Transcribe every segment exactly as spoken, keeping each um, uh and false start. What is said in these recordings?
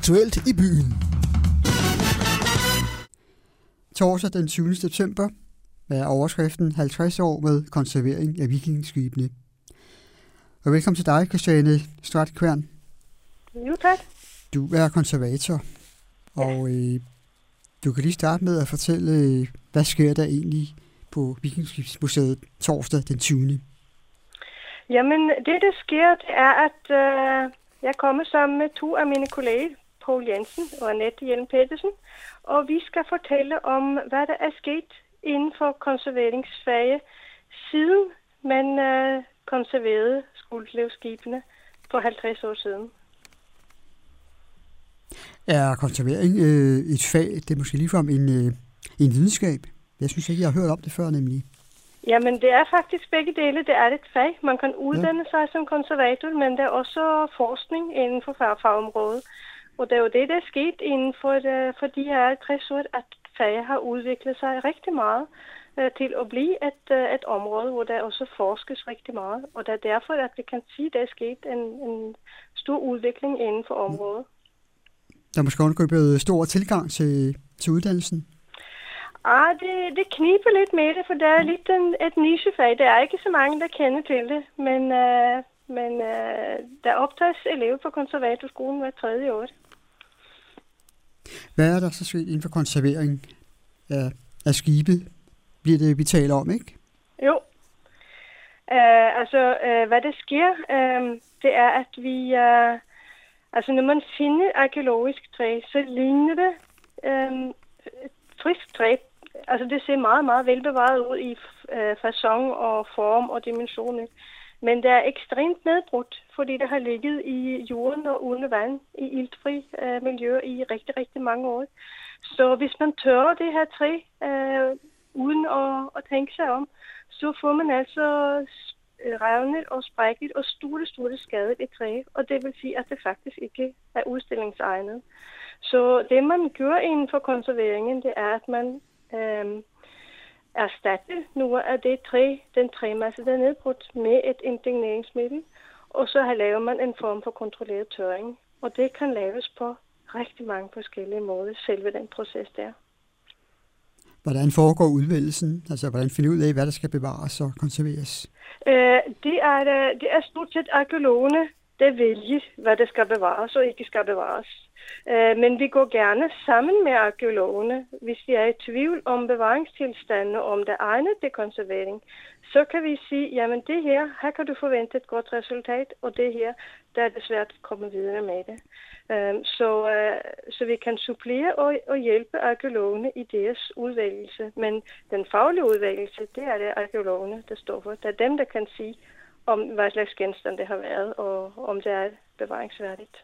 aktuelt i byen. Torsdag den tyvende september er overskriften halvtreds år med konservering af vikingeskibene. Og velkommen til dig, Christiane Stratquern. Jo, tak. Du er konservator, og øh, du kan lige starte med at fortælle, hvad sker der egentlig på Vikingeskibsmuseet torsdag den tyvende Jamen, det der sker, det er, at øh, jeg kommer sammen med to af mine kolleger, Poul Jensen og Annette Hjelm Petersen, og vi skal fortælle om, hvad der er sket inden for konserveringsfaget, siden man øh, konserverede Skuldslevskibene for halvtreds år siden. Er konservering øh, et fag, det er måske ligefrem en, øh, en videnskab? Jeg synes ikke, jeg har hørt om det før, nemlig. Jamen, det er faktisk begge dele. Det er et fag. Man kan uddanne ja. sig som konservator, men der er også forskning inden for fagområdet. Og det er jo det, der er sket inden for, det, for de her halvtreds år, at faget har udviklet sig rigtig meget uh, til at blive et, uh, et område, hvor der også forskes rigtig meget. Og det er derfor, at vi kan sige, at der er sket en, en stor udvikling inden for området. Der er måske underkøbet stor tilgang til, til uddannelsen? Ah, det, det kniber lidt med det, for det er lidt en, et nichefag. Der er ikke så mange, der kender til det, men, uh, men uh, der optages elever på konservatorskolen hver tredje år. Hvad er der så sket inden for konservering af, af skibe? Bliver det, vi taler om, ikke? Jo. Uh, altså, uh, hvad der sker, uh, det er, at vi... Uh, altså, når man finder arkeologisk træ, så ligner det uh, frisk træ. Altså, det ser meget, meget velbevaret ud i uh, facon og form og dimensioner. Men det er ekstremt nedbrudt, fordi det har ligget i jorden og under vand i iltfri uh, miljø i rigtig, rigtig mange år. Så hvis man tørrer det her træ uh, uden at, at tænke sig om, så får man altså revnet og sprækket og store, store skadet i træ. Og det vil sige, at det faktisk ikke er udstillingsegnet. Så det, man gør inden for konserveringen, det er, at man øh, erstatter noget af det træ, den træmasse, der er nedbrudt, med et impregneringsmiddel. Og så laver man en form for kontrolleret tørring. Og det kan laves på rigtig mange forskellige måder, selve den proces der. Hvordan foregår udvælgelsen? Altså, hvordan finder ud af, hvad der skal bevares og konserveres? Øh, det, er, det er stort set arkeologerne, der vælger, hvad der skal bevares og ikke skal bevares. Øh, men vi går gerne sammen med arkeologerne. Hvis vi er i tvivl om bevaringstilstanden og om det er egnet til konservering, så kan vi sige, jamen det her, her kan du forvente et godt resultat, og det her, der er det svært at komme videre med det. Um, så, uh, så vi kan supplere og, og hjælpe arkeologerne i deres udvælgelse. Men den faglige udvælgelse, det er det arkeologerne, der står for. Det er dem, der kan sige, om hvad slags genstand det har været, og om det er bevaringsværdigt.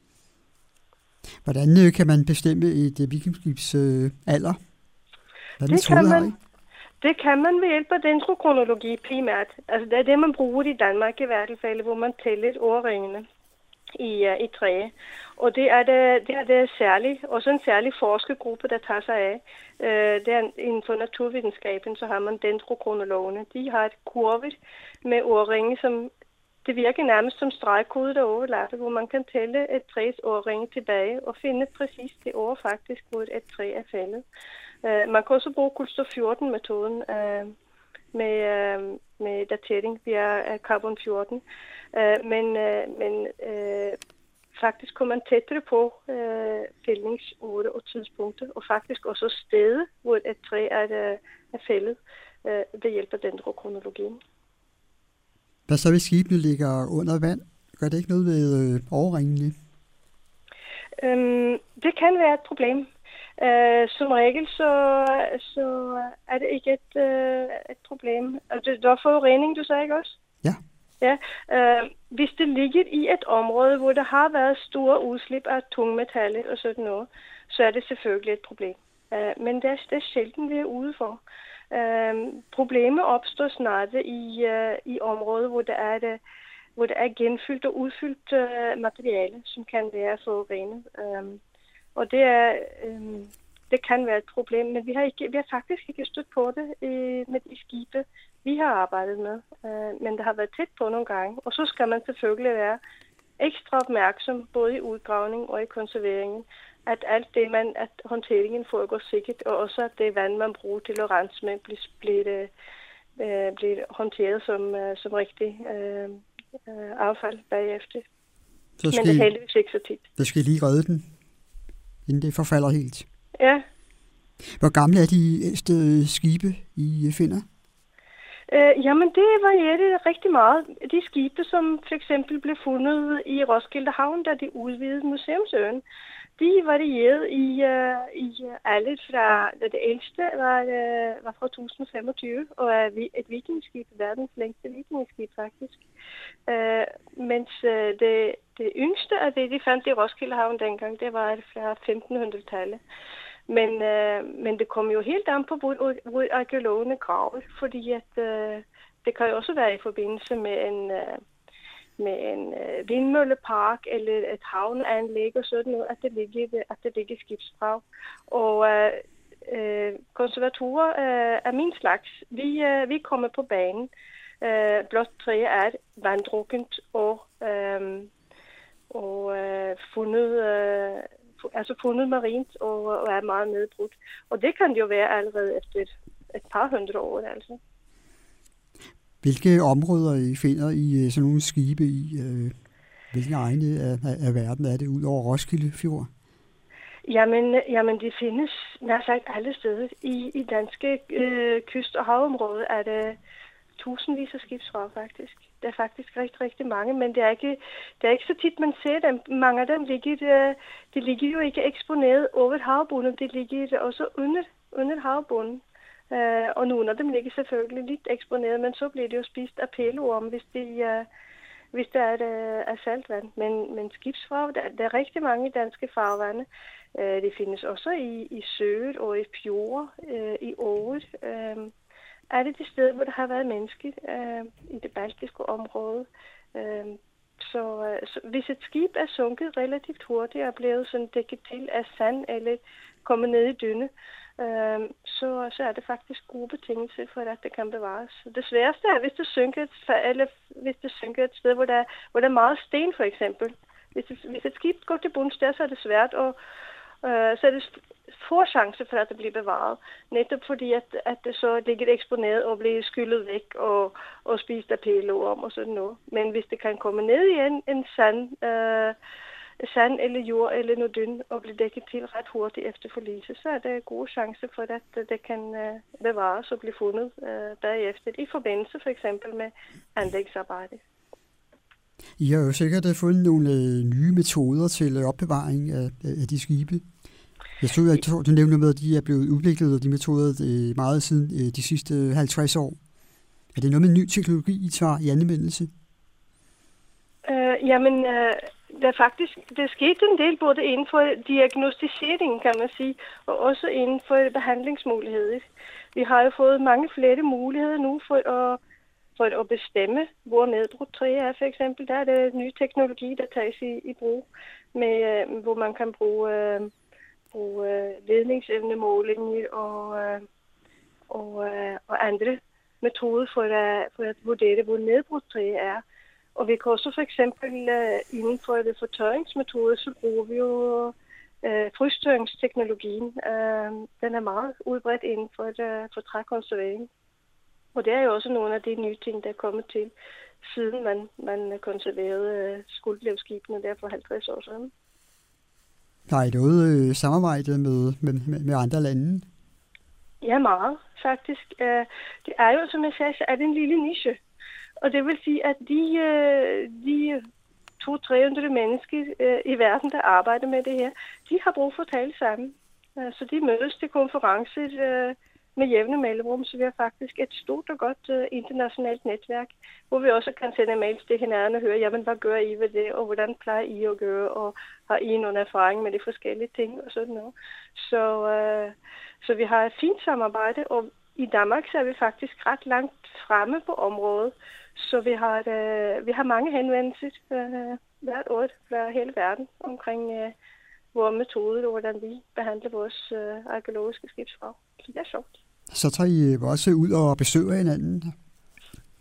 Hvordan øh, kan man bestemme et uh, vikingeskibs øh, alder? Hvad det, kan man, det kan man ved hjælp af dendrokronologi primært. Altså det er det, man bruger i Danmark i hvert fald, hvor man tæller årringene i, uh, i træ. Og det er det, det er det særligt, også en særlig forskergruppe, der tager sig af. Uh, det er inden for naturvidenskaben, så har man dendrokronologerne. De har et kurve med årringe, som det virker nærmest som stregkode, der overlapper, hvor man kan tælle et træs årringe tilbage og finde præcis det år faktisk, hvor et træ er faldet. Uh, man kan også bruge kulstof fjorten-metoden uh, med, uh, med datering via carbon fjorten. Uh, men uh, men uh, faktisk kommer man tættere på uh, fældningsåret og tidspunkter, og faktisk også stedet, hvor et træ er, uh, er fældet uh, ved hjælp af dendrokronologien. Hvad så, hvis skibene ligger under vand? Gør det ikke noget ved øh, overringene? Um, det kan være et problem. Uh, som regel så, så er det ikke et, uh, et problem. Altså, det var forurening, du sagde, ikke også? Ja. Ja. Uh, hvis det ligger i et område, hvor der har været store udslip af tungmetaller og sådan noget, så er det selvfølgelig et problem. Uh, men det er, det er sjældent, vi er ude for. Uh, problemet opstår snart i, uh, i områder, hvor der er, det, hvor der er genfyldt og udfyldt uh, materiale, som kan være forurenet. Uh, og det, er, uh, det kan være et problem, men vi har, ikke, vi har faktisk ikke stødt på det uh, med de skibe, vi har arbejdet med. Uh, men det har været tæt på nogle gange. Og så skal man selvfølgelig være ekstra opmærksom både i udgravning og i konserveringen, at alt det, man, at håndteringen foregår sikkert, og også at det vand, man bruger til at rense med, bliver, bliver, øh, bliver håndteret som, øh, som rigtig øh, øh, affald bagefter. Så skal, Men det er heldigvis ikke så tit. Der skal lige redde den, inden det forfalder helt. Ja. Hvor gamle er de ældste skibe, I finder? Øh, jamen, det varierer rigtig meget. De skibe, som for eksempel blev fundet i Roskilde Havn, da de udvidede Museumsøen, de varierede i, uh, i alle fra, det ældste var, uh, var fra tusind femogtyve, og er et vikingskib, verdens længste vikingskib faktisk. Uh, mens uh, det, det yngste af det, de fandt i Roskilde Havn dengang, det var fra femtenhundredetallet. Men, uh, men det kom jo helt an på, hvor, hvor arkeologerne graver, fordi at, uh, det kan jo også være i forbindelse med en... Uh, med en øh, vindmøllepark eller et havneanlæg og sådan noget, at det ligger, at det ligger skibsvrag. Og øh, øh, konservatorer øh, af min slags, vi, øh, vi kommer på banen. Øh, blot træ er vanddrukkent og, øh, og øh, fundet, øh, altså fundet marint og, og er meget nedbrudt. Og det kan jo være allerede efter et, et par hundrede år, altså. Hvilke områder I finder I sådan nogle skibe i? Hvilke egne af, af verden er det ud over Roskilde Fjord? Jamen, jamen de findes nær sagt alle steder. I, i danske øh, kyst- og havområder er det tusindvis af skibsvrag faktisk. Det er faktisk rigtig, rigtig mange, men det er ikke, det er ikke så tit, man ser dem. Mange af dem ligger, de, de ligger jo ikke eksponeret over havbunden, de ligger også under, under havbunden. Uh, og nogle af dem ligger selvfølgelig lidt eksponeret, men så bliver det jo spist af pæleorm, hvis, de, uh, hvis der er, uh, er saltvand. Men, men skibsvrag, der, der er rigtig mange danske farvande. Uh, det findes også i, i søet og i fjord, uh, i året. Uh, er det de steder, hvor der har været mennesker uh, i det baltiske område. Uh, så, uh, så hvis et skib er sunket relativt hurtigt og er blevet sådan dækket til af sand eller kommet ned i dynde, Øhm, så, så er det faktisk gode betingelser for, at det kan bevares. Det sværeste er, hvis det synker et, eller hvis det synker et sted, hvor der, hvor der er meget sten, for eksempel. Hvis, det, hvis et skib går til bunds der, så er det svært, og øh, så er det få chancer for, at det bliver bevaret. Netop fordi, at, at det så ligger eksponeret og bliver skyllet væk og, og spist af pæleorm og sådan noget. Men hvis det kan komme ned i en, en sand... Øh, sand eller jord eller noget dynn og blive dækket til ret hurtigt efter forlise, så er der gode chancer for, at det kan uh, bevares og blive fundet uh, bagefter, i forbindelse for eksempel med anlægsarbejde. I har jo sikkert fundet nogle uh, nye metoder til opbevaring af, af de skibe. Jeg så, at du nævnte med, at de er blevet udviklet, og de metoder uh, meget siden uh, de sidste halvtreds år. Er det noget med ny teknologi, I tager i anvendelse? Uh, jamen... Uh Der er faktisk, det er sket en del både inden for diagnostisering, kan man sige, og også inden for behandlingsmuligheder. Vi har jo fået mange flere muligheder nu for at, for at bestemme, hvor nedbrudt træ er, for eksempel. Der er det ny teknologi, der tages i, i brug, med, hvor man kan bruge, uh, bruge uh, ledningsevnemålinger og, uh, og, uh, og andre metoder for at, for at vurdere, hvor nedbrudt træ er. Og vi kan også for eksempel uh, inden for det fortørringsmetode, så bruger vi jo uh, frystørringsteknologien. Uh, den er meget udbredt inden for, uh, for trækonservering. Og det er jo også nogle af de nye ting, der er kommet til, siden man, man konserverede uh, skuldlevskibene der for halvtreds år siden. Der er noget øh, samarbejde med, med, med andre lande? Ja, meget faktisk. Uh, det er jo, som jeg sagde, så er det en lille niche. Og det vil sige, at de, de to til tre hundrede mennesker i verden, der arbejder med det her, de har brug for at tale sammen. Så de mødes til konferencer med jævne mellemrum, så vi har faktisk et stort og godt internationalt netværk, hvor vi også kan sende mails til hinanden og høre, jamen, hvad gør I ved det, og hvordan plejer I at gøre, og har I nogen erfaring med de forskellige ting, og sådan noget. Så, så vi har et fint samarbejde, og i Danmark så er vi faktisk ret langt fremme på området. Så vi har, øh, vi har mange henvendelser øh, hvert år fra hele verden omkring øh, vores metode og hvordan vi behandler vores øh, arkeologiske skibsvrag. Så det er sjovt. Så tager I også ud og besøger hinanden?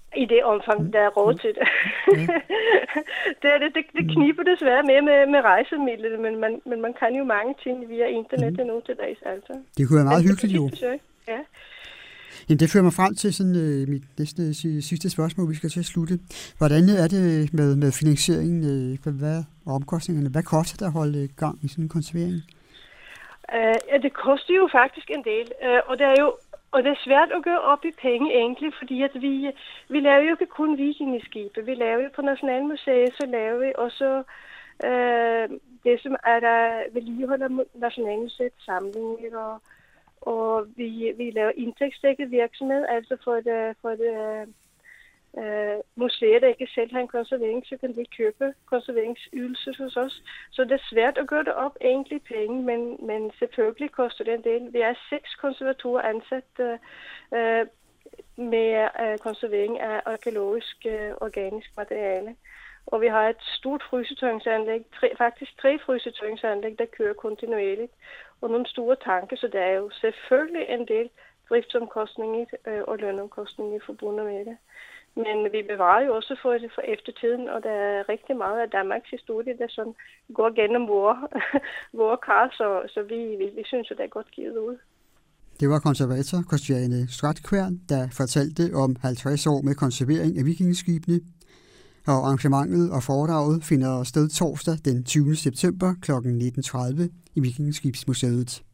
I det omfang, der er råd til det. Ja. det, er det, det, det kniber desværre med med, med rejsemidler, men man, men man kan jo mange ting via internettet mm. nu til dags. Altså. Det kunne være meget hyggeligt jo. Ja. Jamen, det fører mig frem til sådan, øh, mit næste sidste spørgsmål, vi skal til at slutte. Hvordan er det med, med finansieringen øh, hvad, og omkostningerne? Hvad koster det at holde gang i sådan en konservering? Uh, ja, det koster jo faktisk en del, uh, og det er jo og det er svært at gøre op i penge egentlig, fordi at vi, vi laver jo ikke kun vikingeskibe. Vi laver jo på Nationalmuseet, så laver vi også øh, det, som er der vedligeholder Nationalmuseets samlinger, og, og vi, vi laver indtægtsdækket virksomhed, altså for det, for det øh, museet, der ikke selv har en konservering, så kan vi købe konserveringsydelse hos os. Så det er svært at gøre det op egentlig penge, men, men selvfølgelig koster det en del. Vi er seks konservatorer ansat øh, med øh, konservering af arkæologisk øh, organisk materiale. Og vi har et stort frysetørringsanlæg, tre, faktisk tre frysetørringsanlæg, der kører kontinuerligt, og nogle store tanke, så der er jo selvfølgelig en del driftsomkostninger øh, og lønomkostninger forbundet med det. Men vi bevarer jo også for, for eftertiden, og der er rigtig meget af Danmarks historie, der sådan går gennem vores, vores kar, så, så vi, vi, vi synes, at det er godt givet ud. Det var konservator Christiane Stratquærn, der fortalte om halvtreds år med konservering af vikingeskibene. Og arrangementet og foredraget finder sted torsdag den tyvende september kl. nitten tredive i Vikingeskibsmuseet.